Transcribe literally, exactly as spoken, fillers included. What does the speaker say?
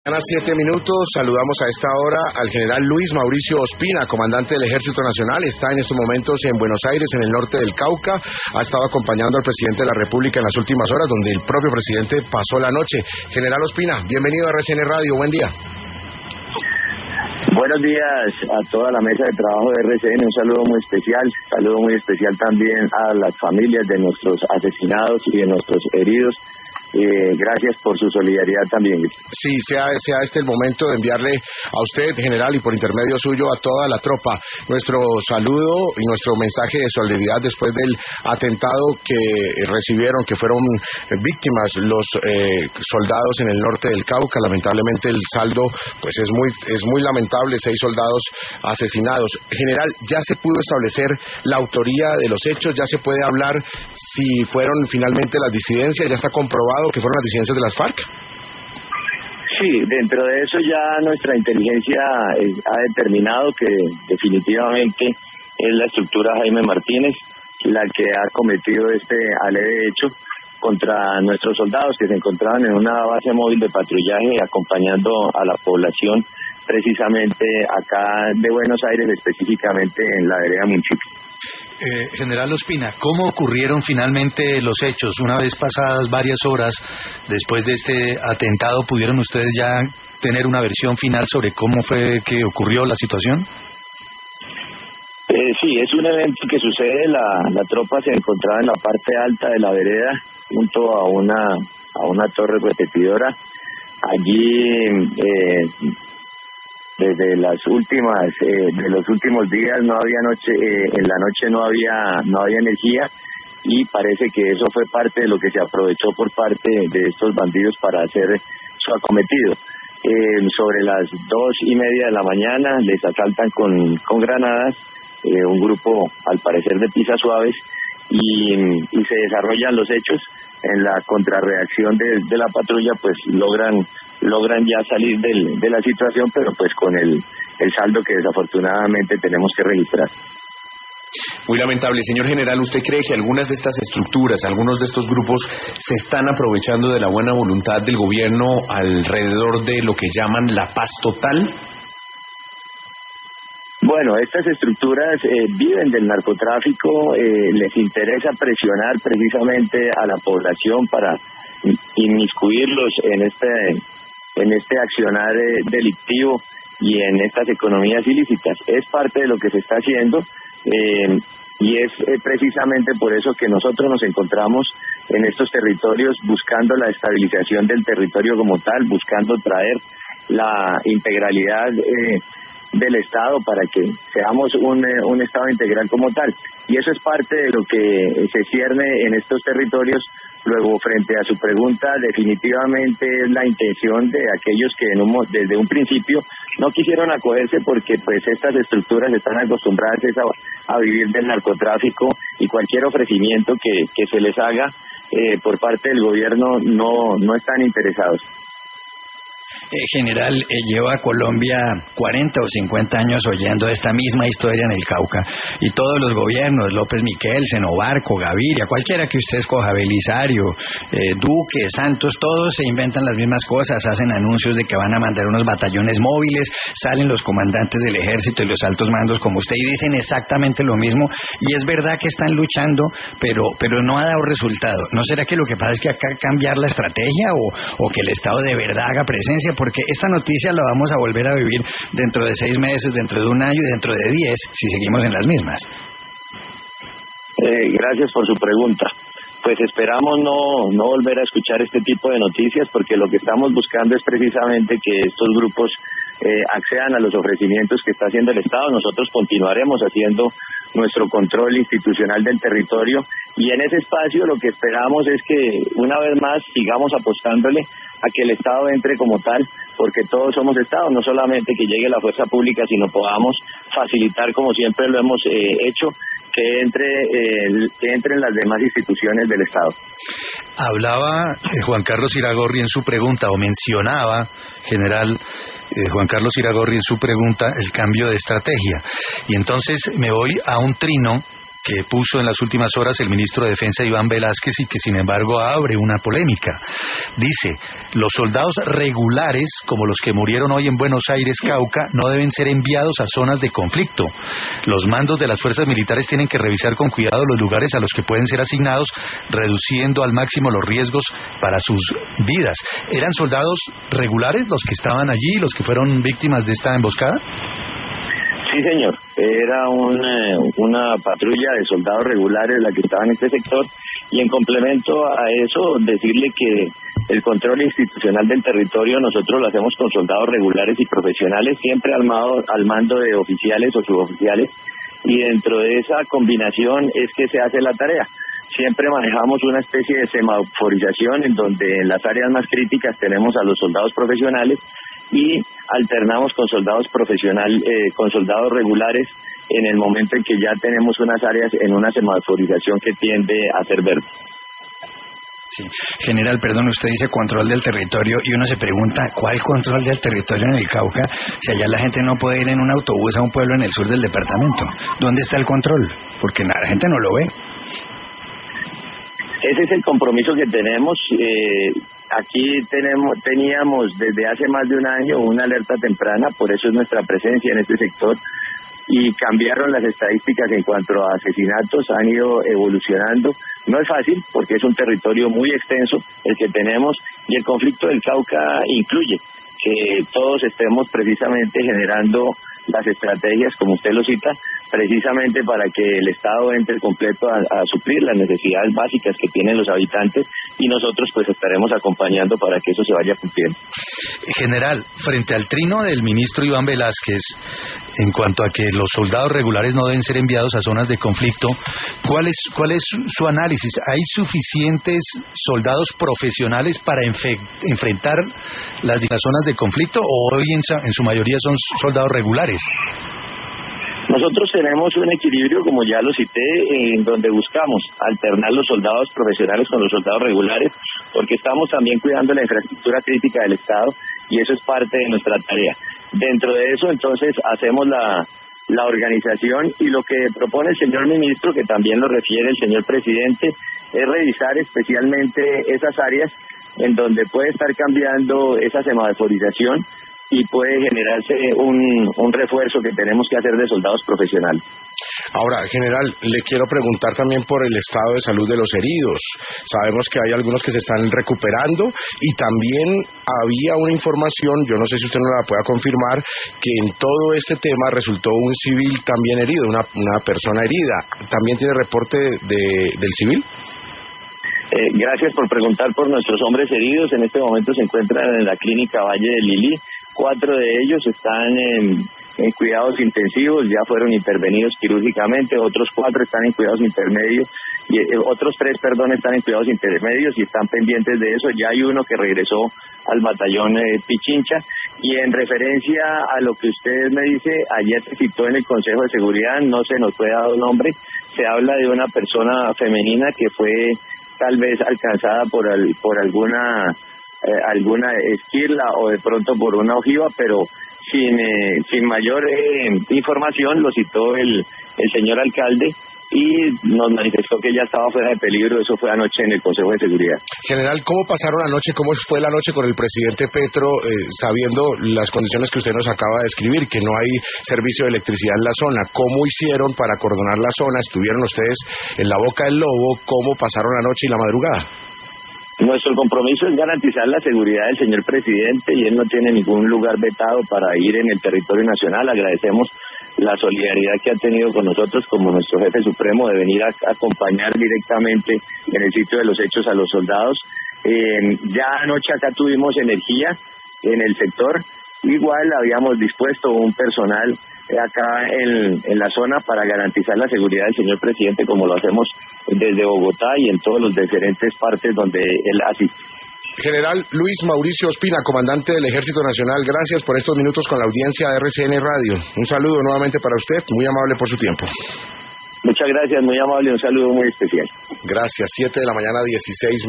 A las siete minutos, saludamos a esta hora al general Luis Mauricio Ospina, comandante del Ejército Nacional. Está en estos momentos en Buenos Aires, en el norte del Cauca. Ha estado acompañando al presidente de la República en las últimas horas, donde el propio presidente pasó la noche. General Ospina, bienvenido a R C N Radio, buen día. Buenos días a toda la mesa de trabajo de R C N, un saludo muy especial, saludo muy especial también a las familias de nuestros asesinados y de nuestros heridos. Eh, gracias por su solidaridad también. Sí, sea, sea este el momento de enviarle a usted, general, y por intermedio suyo a toda la tropa, nuestro saludo y nuestro mensaje de solidaridad después del atentado que recibieron, que fueron víctimas los eh, soldados en el norte del Cauca. Lamentablemente el saldo pues es muy, es muy lamentable, seis soldados asesinados. General, ¿ya se pudo establecer la autoría de los hechos? ¿Ya se puede hablar si fueron finalmente las disidencias? ¿Ya está comprobado que fueron las disidencias de las FARC? Sí, dentro de eso ya nuestra inteligencia eh, ha determinado que definitivamente es la estructura Jaime Martínez la que ha cometido este aleve hecho contra nuestros soldados que se encontraban en una base móvil de patrullaje acompañando a la población precisamente acá de Buenos Aires, específicamente en la vereda Munchique. Eh, General Ospina, ¿cómo ocurrieron finalmente los hechos? Una vez pasadas varias horas después de este atentado, ¿pudieron ustedes ya tener una versión final sobre cómo fue que ocurrió la situación? Eh, sí, es un evento que sucede, la, la tropa se encontraba en la parte alta de la vereda, junto a una, a una torre repetidora. Allí... Eh, Desde las últimas, eh, de los últimos días no había noche, eh, en la noche no había, no había energía y parece que eso fue parte de lo que se aprovechó por parte de estos bandidos para hacer su acometido. Eh, sobre las dos y media de la mañana les asaltan con, con granadas, eh, un grupo al parecer de pisas suaves y, y se desarrollan los hechos. En la contrarreacción de, de la patrulla pues logran logran ya salir del, de la situación, pero pues con el, el saldo que desafortunadamente tenemos que registrar. Muy lamentable. Señor general, ¿usted cree que algunas de estas estructuras, algunos de estos grupos se están aprovechando de la buena voluntad del gobierno alrededor de lo que llaman la paz total? Bueno, estas estructuras eh, viven del narcotráfico, eh, les interesa presionar precisamente a la población para inmiscuirlos en este en este accionar eh, delictivo y en estas economías ilícitas. Es parte de lo que se está haciendo eh, y es eh, precisamente por eso que nosotros nos encontramos en estos territorios buscando la estabilización del territorio como tal, buscando traer la integralidad eh, del Estado para que seamos un, eh, un Estado integral como tal. Y eso es parte de lo que se cierne en estos territorios. Luego, frente a su pregunta, definitivamente es la intención de aquellos que en un, desde un principio no quisieron acogerse porque pues estas estructuras están acostumbradas a, a vivir del narcotráfico y cualquier ofrecimiento que, que se les haga eh, por parte del gobierno no, no están interesados. Eh, general, eh, lleva a Colombia cuarenta o cincuenta años oyendo esta misma historia en el Cauca y todos los gobiernos, López Miquelsen, Barco, Gaviria, cualquiera que usted escoja, Belisario, eh, Duque, Santos, todos se inventan las mismas cosas, hacen anuncios de que van a mandar unos batallones móviles, salen los comandantes del ejército y los altos mandos como usted y dicen exactamente lo mismo y es verdad que están luchando, pero pero no ha dado resultado. ¿No será que lo que pasa es que acá cambiar la estrategia o, o que el Estado de verdad haga presencia? Porque esta noticia la vamos a volver a vivir dentro de seis meses, dentro de un año y dentro de diez, si seguimos en las mismas. Eh, gracias por su pregunta. Pues esperamos no, no volver a escuchar este tipo de noticias porque lo que estamos buscando es precisamente que estos grupos eh, accedan a los ofrecimientos que está haciendo el Estado. Nosotros continuaremos haciendo nuestro control institucional del territorio y en ese espacio lo que esperamos es que una vez más sigamos apostándole a que el Estado entre como tal, porque todos somos Estado, no solamente que llegue la fuerza pública, sino podamos facilitar como siempre lo hemos eh, hecho, que entre eh, que entren las demás instituciones del Estado. Hablaba eh, Juan Carlos Iragorri en su pregunta, o mencionaba, general eh, Juan Carlos Iragorri en su pregunta, el cambio de estrategia. Y entonces me voy a un trino que puso en las últimas horas el ministro de Defensa Iván Velásquez y que sin embargo abre una polémica. Dice, los soldados regulares, como los que murieron hoy en Buenos Aires, Cauca, no deben ser enviados a zonas de conflicto. Los mandos de las fuerzas militares tienen que revisar con cuidado los lugares a los que pueden ser asignados, reduciendo al máximo los riesgos para sus vidas. ¿Eran soldados regulares los que estaban allí, los que fueron víctimas de esta emboscada? Sí, señor. Era una, una patrulla de soldados regulares la que estaba en este sector, y en complemento a eso, decirle que el control institucional del territorio nosotros lo hacemos con soldados regulares y profesionales, siempre al, mado, al mando de oficiales o suboficiales, y dentro de esa combinación es que se hace la tarea. Siempre manejamos una especie de semaforización en donde en las áreas más críticas tenemos a los soldados profesionales y alternamos con soldados profesionales, eh, con soldados regulares en el momento en que ya tenemos unas áreas en una semaforización que tiende a ser verde. Sí. General, perdón, usted dice control del territorio y uno se pregunta, ¿cuál control del territorio en el Cauca? Si allá la gente no puede ir en un autobús a un pueblo en el sur del departamento. ¿Dónde está el control? Porque la gente no lo ve. Ese es el compromiso que tenemos. Eh, aquí tenemos, teníamos desde hace más de un año una alerta temprana, por eso es nuestra presencia en este sector, y cambiaron las estadísticas en cuanto a asesinatos, han ido evolucionando. No es fácil porque es un territorio muy extenso el que tenemos, y el conflicto del Cauca incluye que todos estemos precisamente generando las estrategias, como usted lo cita, precisamente para que el Estado entre completo a, a suplir las necesidades básicas que tienen los habitantes, y nosotros pues estaremos acompañando para que eso se vaya cumpliendo. General, frente al trino del ministro Iván Velásquez, en cuanto a que los soldados regulares no deben ser enviados a zonas de conflicto, ¿cuál es, cuál es su análisis? ¿Hay suficientes soldados profesionales para enfe- enfrentar las, las zonas de conflicto, o hoy en, en su mayoría son soldados regulares? Nosotros tenemos un equilibrio, como ya lo cité, en donde buscamos alternar los soldados profesionales con los soldados regulares, porque estamos también cuidando la infraestructura crítica del Estado, y eso es parte de nuestra tarea. Dentro de eso, entonces, hacemos la, la organización, y lo que propone el señor ministro, que también lo refiere el señor presidente, es revisar especialmente esas áreas en donde puede estar cambiando esa semaforización y puede generarse un, un refuerzo que tenemos que hacer de soldados profesionales. Ahora, general, le quiero preguntar también por el estado de salud de los heridos. Sabemos que hay algunos que se están recuperando, y también había una información, yo no sé si usted nos la pueda confirmar, que en todo este tema resultó un civil también herido, una, una persona herida. ¿También tiene reporte de, del civil? Eh, gracias por preguntar por nuestros hombres heridos. En este momento se encuentran en la clínica Valle de Lili. Cuatro de ellos están en, en cuidados intensivos, ya fueron intervenidos quirúrgicamente. Otros cuatro están en cuidados intermedios, y eh, otros tres, perdón, están en cuidados intermedios y están pendientes de eso. Ya hay uno que regresó al batallón eh, Pichincha. Y en referencia a lo que usted me dice, ayer se citó en el Consejo de Seguridad, no se nos fue dado nombre, se habla de una persona femenina que fue tal vez alcanzada por, al, por alguna... Eh, alguna esquirla o de pronto por una ojiva, pero sin eh, sin mayor eh, información. Lo citó el, el señor alcalde y nos manifestó que ya estaba fuera de peligro. Eso fue anoche en el Consejo de Seguridad. General, ¿cómo pasaron anoche? ¿Cómo fue la noche con el presidente Petro, eh, sabiendo las condiciones que usted nos acaba de describir, que no hay servicio de electricidad en la zona? ¿Cómo hicieron para cordonar la zona? ¿Estuvieron ustedes en la boca del lobo? ¿Cómo pasaron la noche y la madrugada? Nuestro compromiso es garantizar la seguridad del señor presidente, y él no tiene ningún lugar vetado para ir en el territorio nacional. Agradecemos la solidaridad que ha tenido con nosotros como nuestro jefe supremo de venir a, a acompañar directamente en el sitio de los hechos a los soldados. Eh, ya anoche acá tuvimos energía en el sector. Igual habíamos dispuesto un personal acá en, en la zona para garantizar la seguridad del señor presidente, como lo hacemos desde Bogotá y en todas las diferentes partes donde él asiste. General Luis Mauricio Ospina, comandante del Ejército Nacional, gracias por estos minutos con la audiencia de R C N Radio. Un saludo nuevamente para usted, muy amable por su tiempo. Muchas gracias, muy amable, un saludo muy especial. Gracias, siete de la mañana, dieciséis